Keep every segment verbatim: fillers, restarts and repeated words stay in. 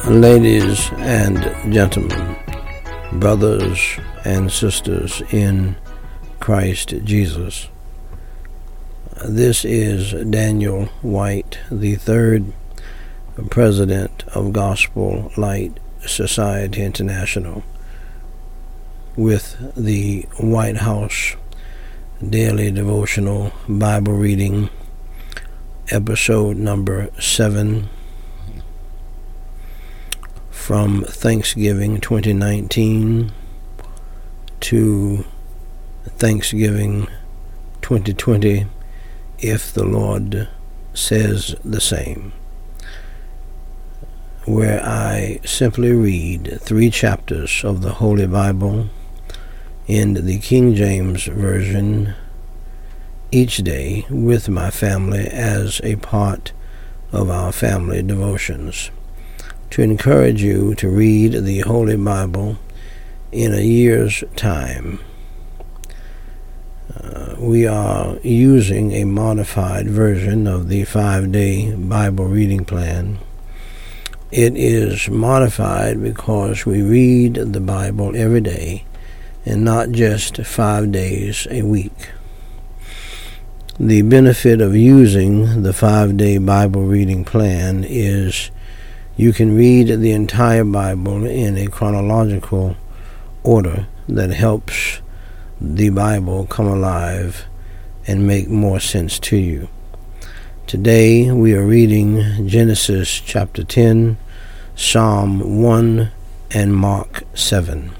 Ladies and gentlemen, brothers and sisters in Christ Jesus, this is Daniel White, the third president of Gospel Light Society International, with the White House Daily Devotional Bible Reading, episode number seven, from Thanksgiving twenty nineteen to Thanksgiving twenty twenty, if the Lord says the same, where I simply read three chapters of the Holy Bible in the King James Version each day with my family as a part of our family devotions, to encourage you to read the Holy Bible in a year's time. Uh, we are using a modified version of the five-day Bible reading plan. It is modified because we read the Bible every day and not just five days a week. The benefit of using the five-day Bible reading plan is you can read the entire Bible in a chronological order that helps the Bible come alive and make more sense to you. Today we are reading Genesis chapter ten, Psalm one, and Mark seven.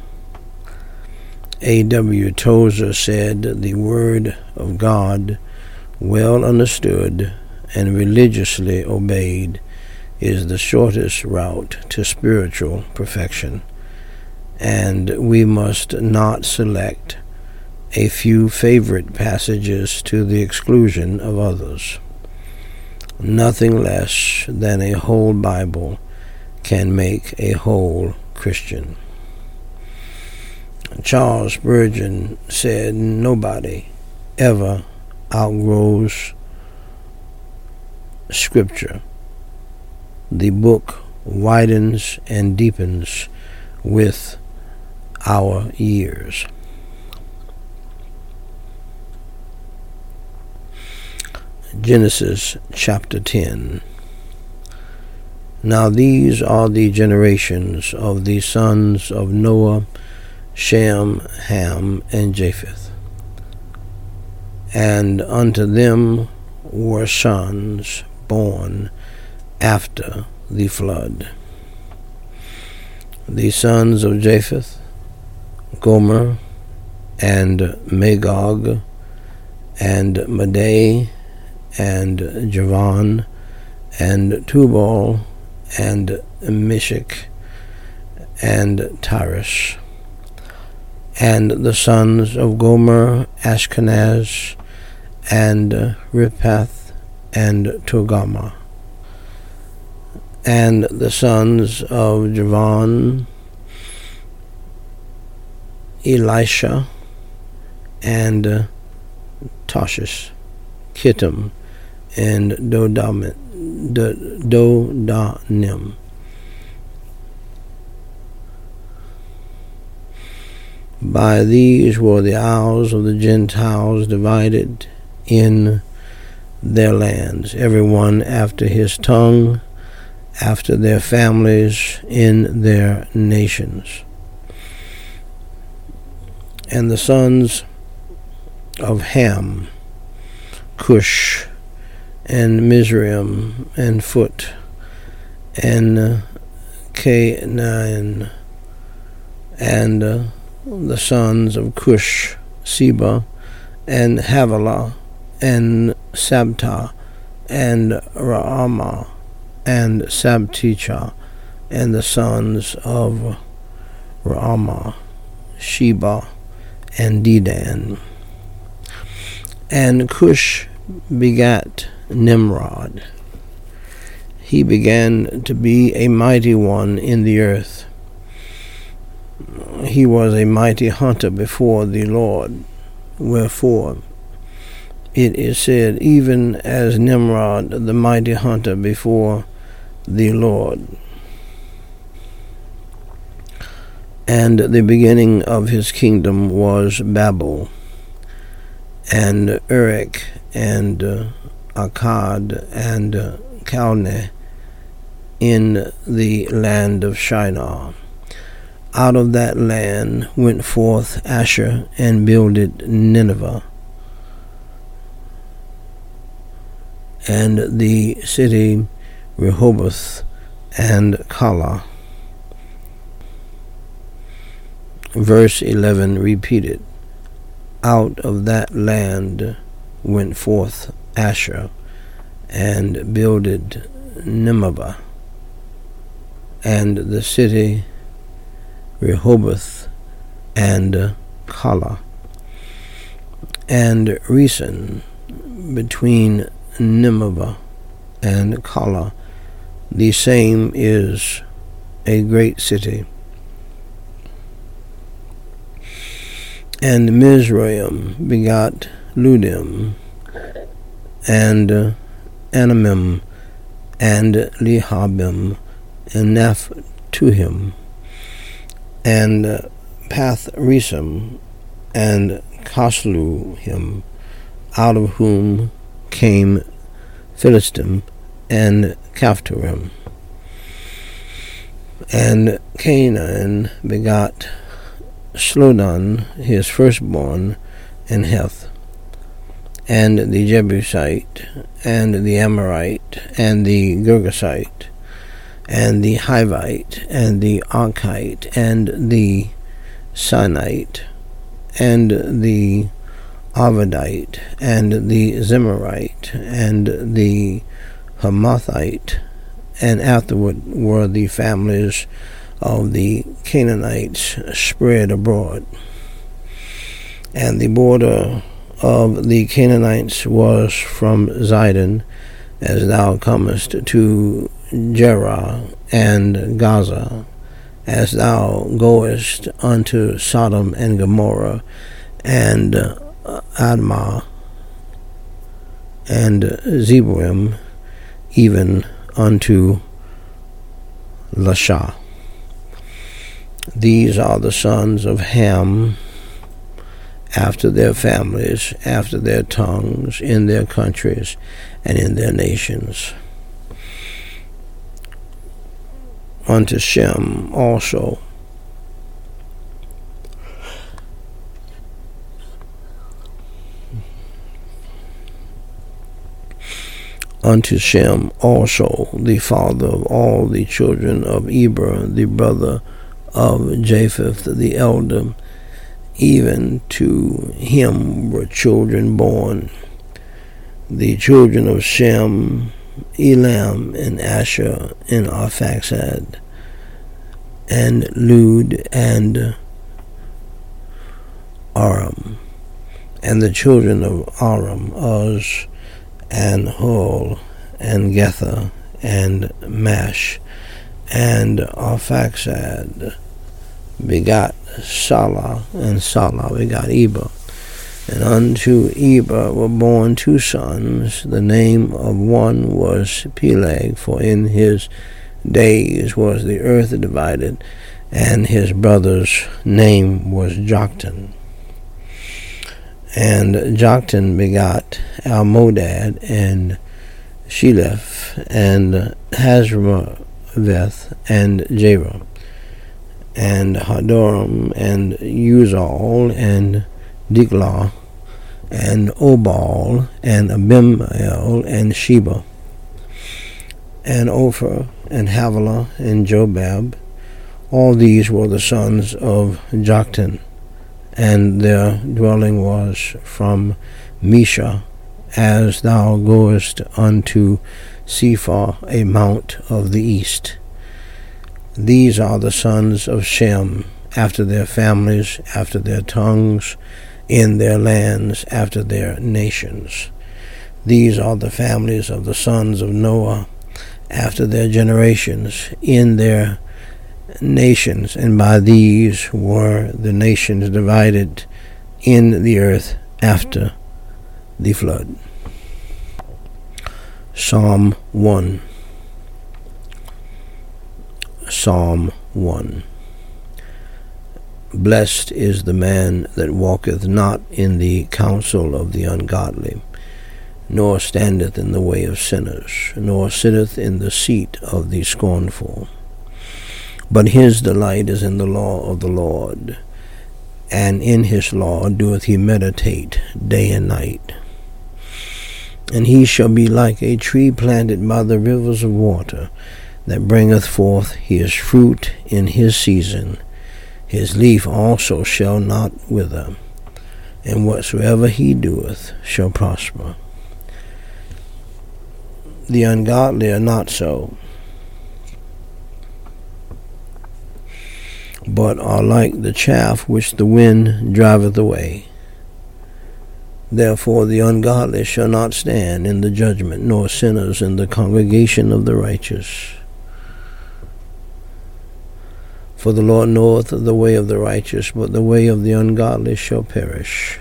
A W Tozer said, "The Word of God, well understood and religiously obeyed, is the shortest route to spiritual perfection, and we must not select a few favorite passages to the exclusion of others. Nothing less than a whole Bible can make a whole Christian." Charles Spurgeon said, "Nobody ever outgrows Scripture. The book widens and deepens with our years." Genesis chapter ten. Now these are the generations of the sons of Noah, Shem, Ham, and Japheth. And unto them were sons born after the flood. The sons of Japheth, Gomer, and Magog, and Madai, and Javan, and Tubal, and Meshech, and Tyrus. And the sons of Gomer, Ashkenaz, and Riphath, and Togarmah. And the sons of Javan, Elisha, and uh, Tarshish, Kittim, and Dodanim. Dodanim. By these were the isles of the Gentiles divided in their lands, every one after his tongue, after their families, in their nations. And the sons of Ham, Cush, and Mizraim, and Phut, and Canaan. And uh, the sons of Cush, Seba, and Havilah, and Sabta, and Raamah, and Sabtecha. And the sons of Raamah, Sheba, and Dedan. And Cush begat Nimrod. He began to be a mighty one in the earth. He was a mighty hunter before the Lord. Wherefore it is said, even as Nimrod, the mighty hunter before the Lord. And the beginning of his kingdom was Babel, and Erech, and uh, Akkad, and uh, Calneh in the land of Shinar. Out of that land went forth Asher, and builded Nineveh, and the city Rehoboth, and Calah. Verse eleven repeated, out of that land went forth Asher, and builded Nineveh, and the city Rehoboth, and Calah. And Resen, between Nineveh and Calah, the same is a great city. And Mizraim begot Ludim, and uh, Anamim, and Lehabim, and Naphtuhim, and uh, Pathresum, and Casluhim, out of whom came Philistim, and Caphtorim. And Canaan begot Slodon, his firstborn, and Heth, and the Jebusite, and the Amorite, and the Girgasite, and the Hivite, and the Archite, and the Sinite, and the Arvadite, and the Zemarite, and the Hamathite, and afterward were the families of the Canaanites spread abroad. And the border of the Canaanites was from Zidon, as thou comest to Jerah and Gaza, as thou goest unto Sodom and Gomorrah, and Admah, and Zeboim, even unto Lasha. These are the sons of Ham, after their families, after their tongues, in their countries, and in their nations. Unto Shem also unto Shem also, the father of all the children of Eber, the brother of Japheth the elder, even to him were children born. The children of Shem, Elam, and Asher, and Arphaxad, and Lud, and Aram. And the children of Aram, Uz, and Hul, and Gether, and Mash, and Arphaxad begot Salah, and Salah begot Eber. And unto Eber were born two sons. The name of one was Peleg, for in his days was the earth divided, and his brother's name was Joktan. And Joktan begot Almodad, and Sheleph, and Hazarmaveth, and Jerah, and Hadoram, and Uzal, and Diklah, and Obal, and Abimael, and Sheba, and Ophir, and Havilah, and Jobab. All these were the sons of Joktan, and their dwelling was from Mesha, as thou goest unto Sephar, a mount of the east. These are the sons of Shem, after their families, after their tongues, in their lands, after their nations. These are the families of the sons of Noah, after their generations, in their nations, and by these were the nations divided in the earth after the flood. Psalm one. Psalm one. Blessed is the man that walketh not in the counsel of the ungodly, nor standeth in the way of sinners, nor sitteth in the seat of the scornful. But his delight is in the law of the Lord, and in his law doeth he meditate day and night. And he shall be like a tree planted by the rivers of water, that bringeth forth his fruit in his season. His leaf also shall not wither, and whatsoever he doeth shall prosper. The ungodly are not so, but are like the chaff which the wind driveth away. Therefore the ungodly shall not stand in the judgment, nor sinners in the congregation of the righteous. For the Lord knoweth the way of the righteous, but the way of the ungodly shall perish.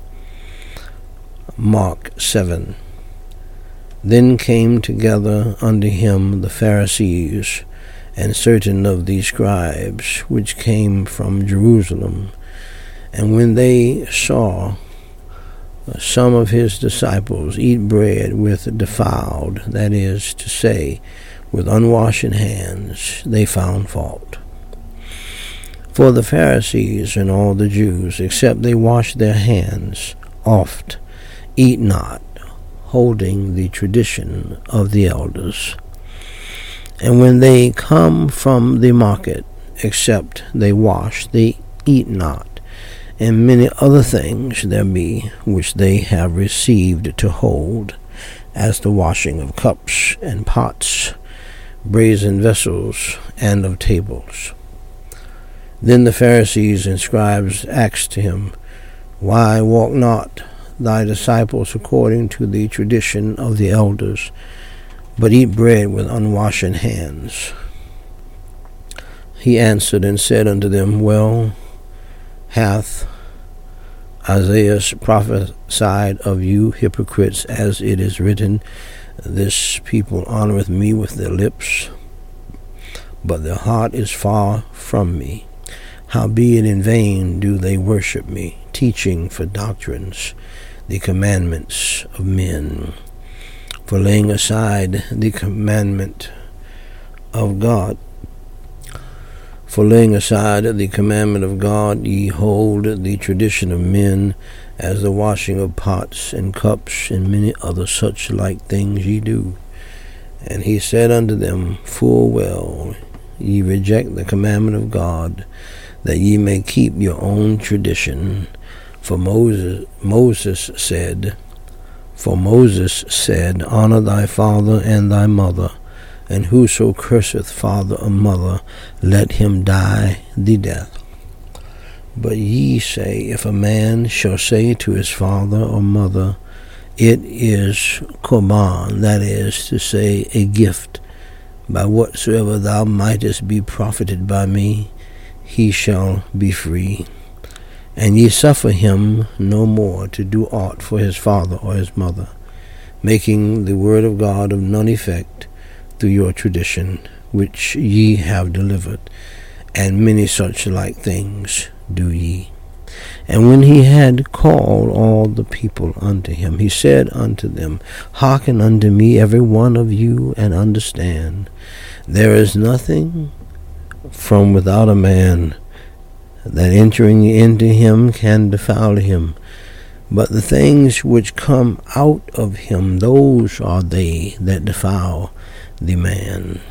Mark seven. Then came together unto him the Pharisees, and certain of the scribes, which came from Jerusalem. And when they saw some of his disciples eat bread with defiled, that is to say, with unwashen hands, they found fault. For the Pharisees and all the Jews, except they wash their hands, oft eat not, holding the tradition of the elders. And when they come from the market, except they wash, they eat not. And many other things there be which they have received to hold, as the washing of cups and pots, brazen vessels, and of tables. Then the Pharisees and scribes asked him, Why walk not thy disciples according to the tradition of the elders, but eat bread with unwashen hands? He answered and said unto them, Well hath Isaiah prophesied of you hypocrites, as it is written, This people honoreth me with their lips, but their heart is far from me. Howbeit in vain do they worship me, teaching for doctrines the commandments of men. For laying aside the commandment of God, for laying aside the commandment of God, ye hold the tradition of men, as the washing of pots and cups, and many other such like things ye do. And he said unto them, Full well ye reject the commandment of God, that ye may keep your own tradition. For Moses, Moses said, For Moses said, Honor thy father and thy mother, and whoso curseth father or mother, let him die the death. But ye say, If a man shall say to his father or mother, It is korban, that is to say, a gift, by whatsoever thou mightest be profited by me, he shall be free. And ye suffer him no more to do aught for his father or his mother, making the word of God of none effect through your tradition, which ye have delivered, and many such like things do ye. And when he had called all the people unto him, he said unto them, Hearken unto me, every one of you, and understand. There is nothing from without a man that entering into him can defile him, but the things which come out of him, those are they that defile the man.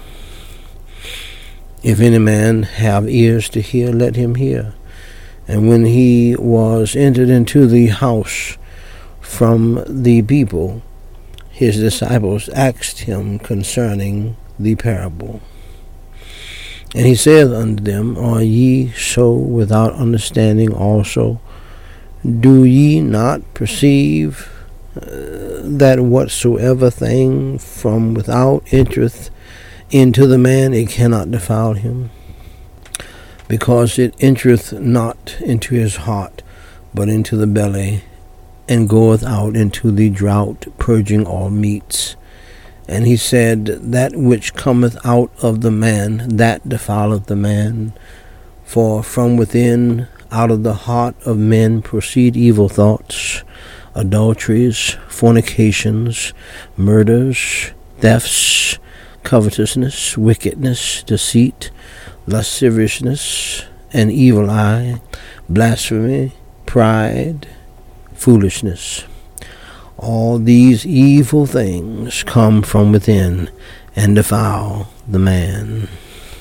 If any man have ears to hear, let him hear. And when he was entered into the house from the people, his disciples asked him concerning the parable. And he said unto them, Are ye so without understanding also? Do ye not perceive uh, that whatsoever thing from without entereth into the man, it cannot defile him? Because it entereth not into his heart, but into the belly, and goeth out into the drought, purging all meats. And he said, That which cometh out of the man, that defileth the man. For from within, out of the heart of men proceed evil thoughts, adulteries, fornications, murders, thefts, covetousness, wickedness, deceit, lasciviousness, an evil eye, blasphemy, pride, foolishness. All these evil things come from within and defile the man.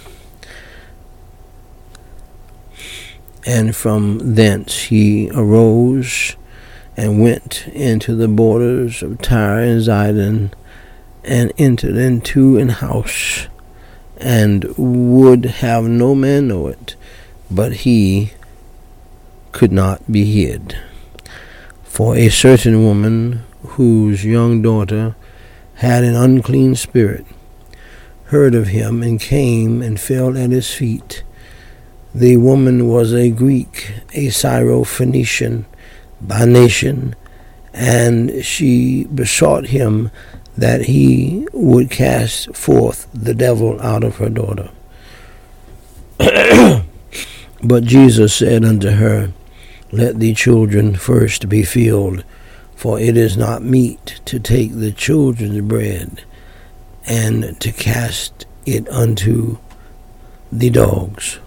And from thence he arose and went into the borders of Tyre and Zidon, and entered into an house, and would have no man know it, but he could not be hid. For a certain woman, whose young daughter had an unclean spirit, heard of him, and came and fell at his feet. The woman was a Greek, a Syrophoenician by nation, and she besought him that he would cast forth the devil out of her daughter. But Jesus said unto her, Let the children first be filled, for it is not meet to take the children's bread, and to cast it unto the dogs.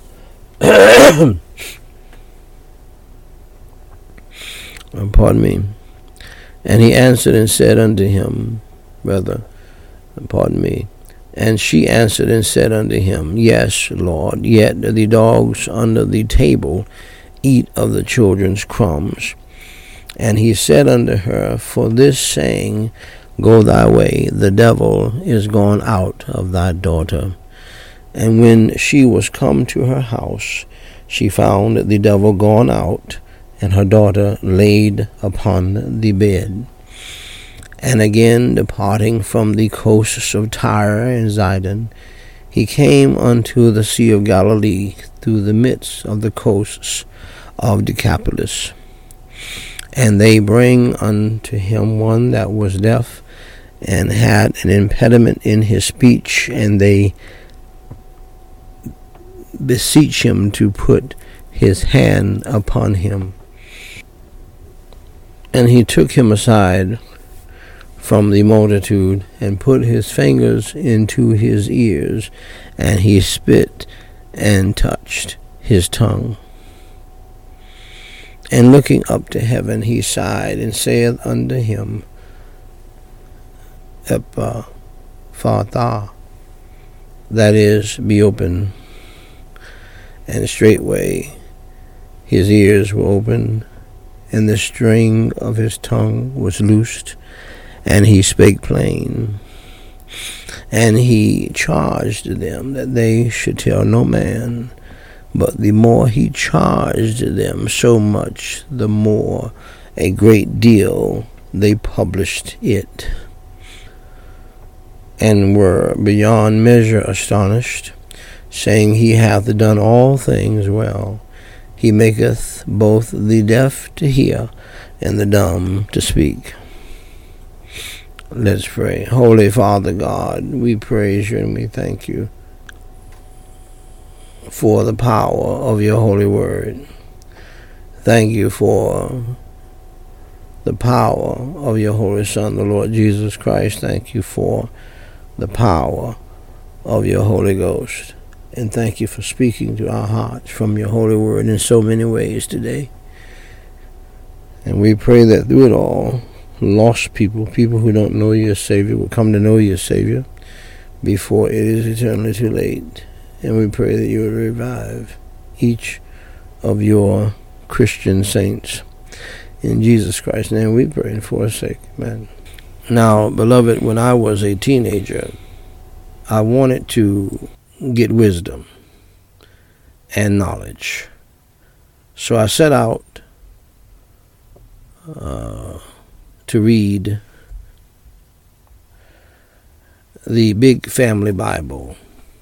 Pardon me. And he answered and said unto him, Brother, pardon me. And she answered and said unto him, Yes, Lord, yet the dogs under the table eat of the children's crumbs. And he said unto her, For this saying, Go thy way, the devil is gone out of thy daughter. And when she was come to her house, she found the devil gone out, and her daughter laid upon the bed. And again, departing from the coasts of Tyre and Zidon, he came unto the Sea of Galilee through the midst of the coasts of Decapolis. And they bring unto him one that was deaf, and had an impediment in his speech, and they beseech him to put his hand upon him. And he took him aside from the multitude, and put his fingers into his ears, and he spit and touched his tongue. And looking up to heaven, he sighed, and saith unto him, Ephphatha, that is, be open. And straightway his ears were opened, and the string of his tongue was loosed, and he spake plain. And he charged them that they should tell no man. But the more he charged them, so much the more a great deal they published it, and were beyond measure astonished, saying, He hath done all things well. He maketh both the deaf to hear, and the dumb to speak. Let's pray. Holy Father God, we praise you and we thank you for the power of your holy word. Thank you for the power of your holy Son, the Lord Jesus Christ. Thank you for the power of your Holy Ghost. And thank you for speaking to our hearts from your holy word in so many ways today. And we pray that through it all, lost people, people who don't know you as Savior, will come to know you as Savior before it is eternally too late. And we pray that you would revive each of your Christian saints. In Jesus Christ's name we pray, and for his sake. Amen. Now, beloved, when I was a teenager, I wanted to get wisdom and knowledge. So I set out uh, to read the Big Family Bible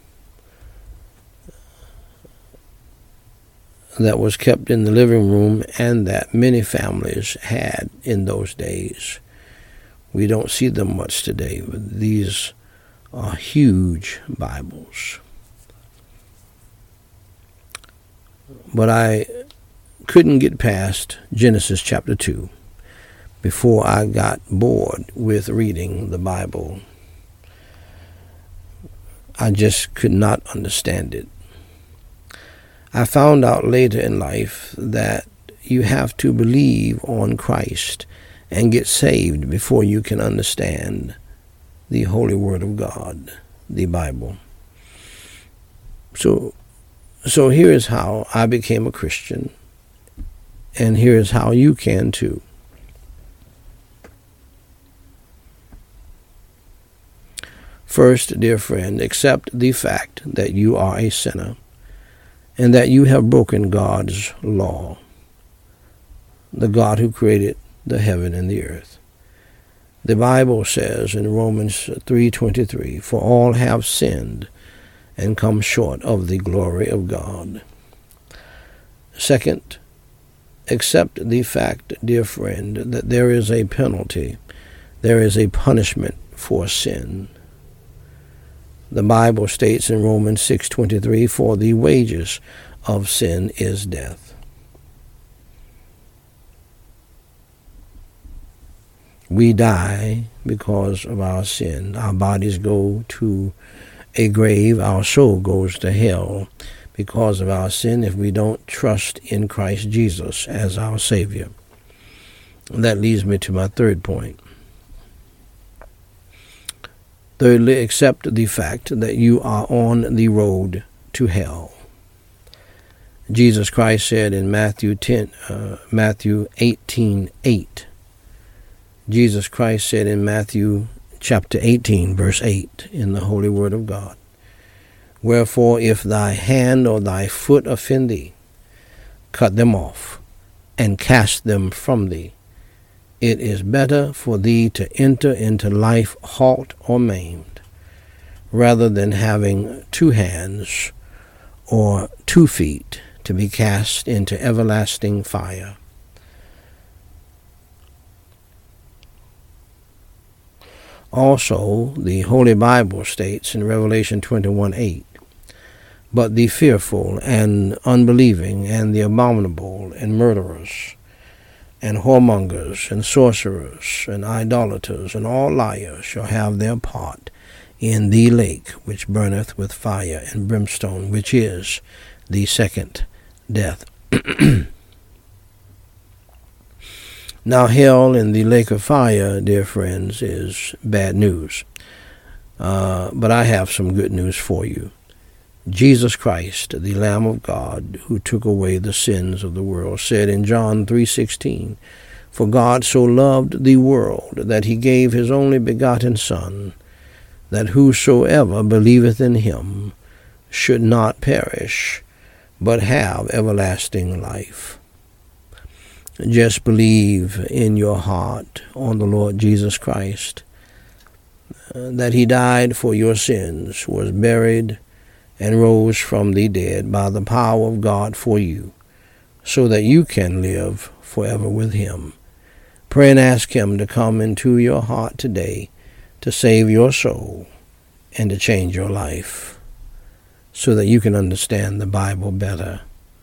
that was kept in the living room and that many families had in those days. We don't see them much today, but these are huge Bibles. But I couldn't get past Genesis chapter two before I got bored with reading the Bible. I just could not understand it. I found out later in life that you have to believe on Christ and get saved before you can understand the Holy Word of God, the Bible. So, so here is how I became a Christian, and here is how you can too. First, dear friend, accept the fact that you are a sinner and that you have broken God's law, the God who created the heaven and the earth. The Bible says in Romans three twenty-three, "For all have sinned and come short of the glory of God." Second, accept the fact, dear friend, that there is a penalty, there is a punishment for sin. The Bible states in Romans six twenty-three, "For the wages of sin is death." We die because of our sin. Our bodies go to a grave. Our soul goes to hell because of our sin if we don't trust in Christ Jesus as our Savior. And that leads me to my third point. Thirdly, accept the fact that you are on the road to hell. Jesus Christ said in Matthew ten, uh, Matthew eighteen eight. Jesus Christ said in Matthew chapter eighteen, verse eight, in the Holy Word of God, "Wherefore, if thy hand or thy foot offend thee, cut them off, and cast them from thee. It is better for thee to enter into life halt or maimed, rather than having two hands or two feet to be cast into everlasting fire." Also, the Holy Bible states in Revelation twenty-one eight, "But the fearful and unbelieving and the abominable and murderers and whoremongers and sorcerers and idolaters and all liars shall have their part in the lake which burneth with fire and brimstone, which is the second death." Now, hell and the lake of fire, dear friends, is bad news. Uh, but I have some good news for you. Jesus Christ, the Lamb of God, who took away the sins of the world, said in John three sixteen, "For God so loved the world that he gave his only begotten Son, that whosoever believeth in him should not perish, but have everlasting life." Just believe in your heart on the Lord Jesus Christ, uh, that he died for your sins, was buried, and rose from the dead by the power of God for you, so that you can live forever with him. Pray and ask him to come into your heart today to save your soul and to change your life, so that you can understand the Bible better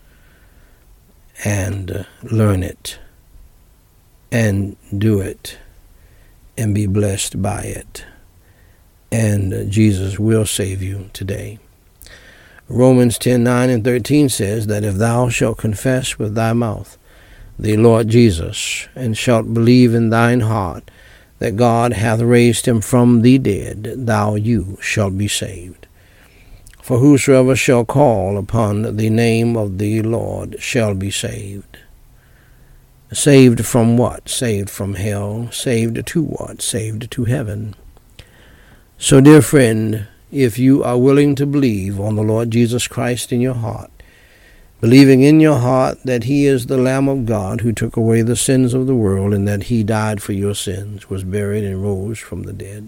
and uh, learn it and do it and be blessed by it. And uh, Jesus will save you today. Romans ten nine and thirteen says that if thou shalt confess with thy mouth the Lord Jesus, and shalt believe in thine heart that God hath raised him from the dead, thou you shalt be saved. For whosoever shall call upon the name of the Lord shall be saved. Saved from what? Saved from hell. Saved to what? Saved to heaven. So, dear friend, if you are willing to believe on the Lord Jesus Christ in your heart, believing in your heart that he is the Lamb of God who took away the sins of the world, and that he died for your sins, was buried, and rose from the dead,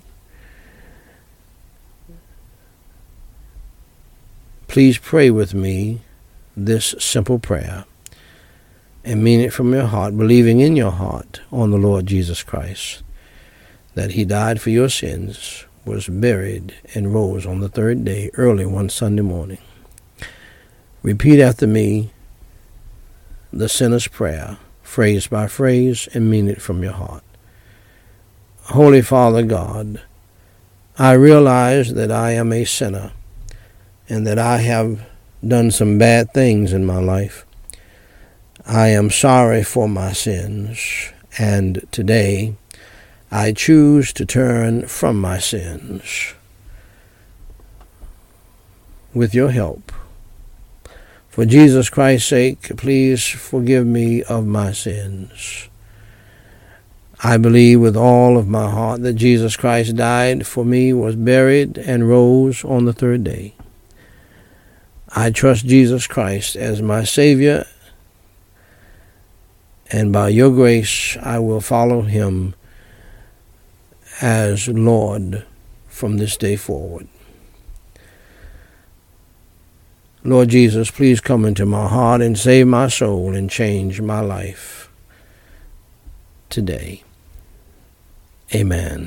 please pray with me this simple prayer and mean it from your heart, believing in your heart on the Lord Jesus Christ, that he died for your sins, was buried, and rose on the third day early one Sunday morning. Repeat after me the sinner's prayer, phrase by phrase, and mean it from your heart. Holy Father God, I realize that I am a sinner and that I have done some bad things in my life. I am sorry for my sins, and today I choose to turn from my sins. With your help, for Jesus Christ's sake, please forgive me of my sins. I believe with all of my heart that Jesus Christ died for me, was buried, and rose on the third day. I trust Jesus Christ as my Savior, and by your grace I will follow him as Lord from this day forward. Lord Jesus, please come into my heart and save my soul and change my life today. Amen.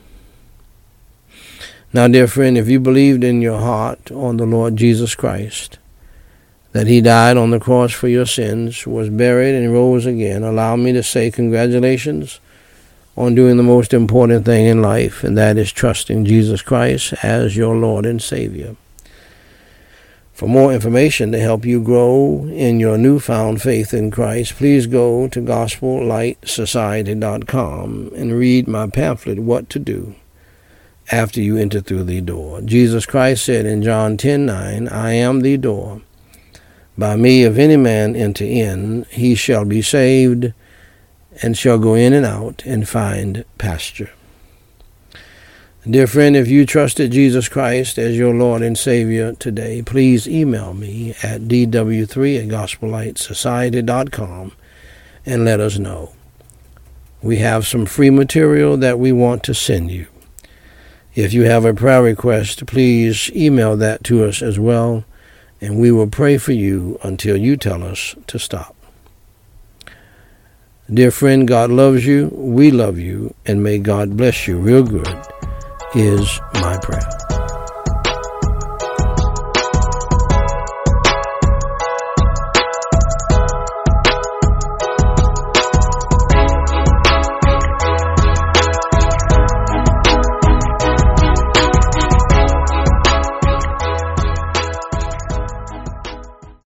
Now, dear friend, if you believed in your heart on the Lord Jesus Christ, that he died on the cross for your sins, was buried, and rose again, allow me to say congratulations on doing the most important thing in life, and that is trusting Jesus Christ as your Lord and Savior. For more information to help you grow in your newfound faith in Christ, please go to gospel light society dot com and read my pamphlet, What to Do After You Enter Through the Door. Jesus Christ said in John ten nine, I am the door. By me, if any man enter in, he shall be saved, and shall go in and out and find pasture. Dear friend, if you trusted Jesus Christ as your Lord and Savior today, please email me at d w three at gospel light society dot com and let us know. We have some free material that we want to send you. If you have a prayer request, please email that to us as well, and we will pray for you until you tell us to stop. Dear friend, God loves you, we love you, and may God bless you real good is my prayer.